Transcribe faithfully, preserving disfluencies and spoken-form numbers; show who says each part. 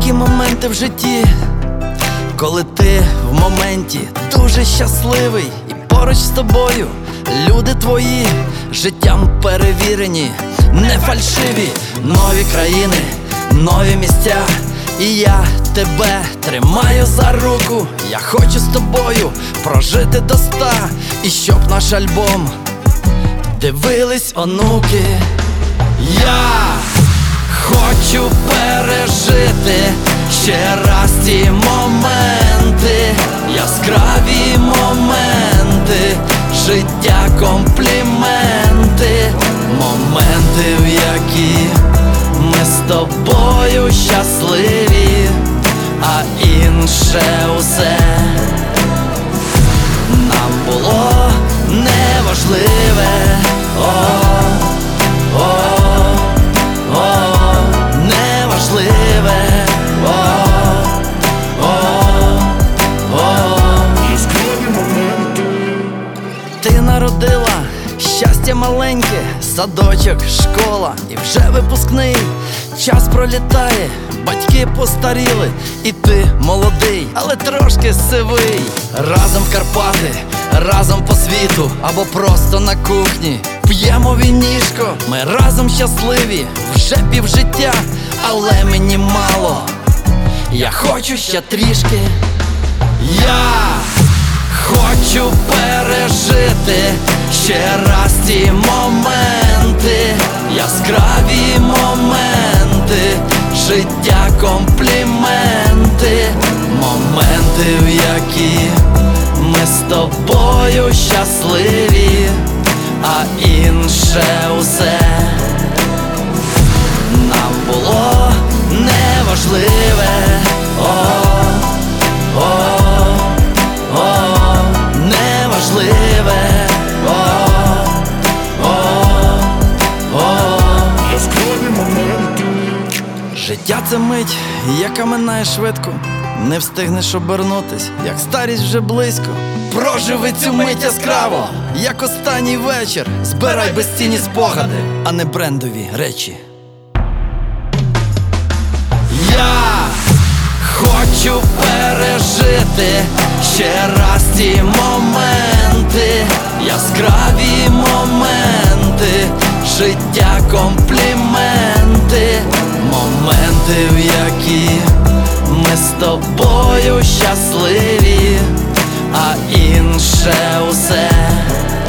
Speaker 1: такі моменти в житті, коли ти в моменті дуже щасливий, і поруч з тобою люди твої життям перевірені, не фальшиві. Нові країни, нові місця, і я тебе тримаю за руку. Я хочу з тобою прожити до ста, і щоб наш альбом дивились онуки. Я хочу пережити ще раз ті моменти, яскраві моменти, життя компліменти, моменти, в які ми з тобою щасливі, а інше усе нам було неважливе. О, о, о, неважливе. О, о, о. Ти народила щастя маленьке, садочок, школа і вже випускний. Час пролітає, батьки постаріли, і ти молодий, але трошки сивий. Разом в Карпати, разом по світу, або просто на кухні п'ємо вінішко. Ми разом щасливі, вже півжиття, але мені мало, я хочу ще трішки. Я хочу пережити ще раз ті моменти, яскраві моменти, життя компліменти, моменти, в які ми з тобою щасливі, а інше усе нам було неважливе. О, о, о, неважливе. О, о, о. Життя — це мить, яка минає швидко. Не встигнеш обернутись, як старість вже близько. Проживи цю мить яскраво, як останній вечір. Збирай безцінні спогади, а не брендові речі. Я хочу пережити ще раз ті моменти, яскраві моменти, життя компліменти, моменти, в які ми з тобою щасливі, а інше усе